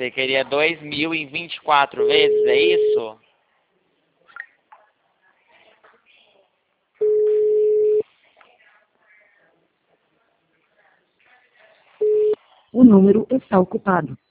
Você queria 2.000 em 24 vezes, é isso? O número está ocupado.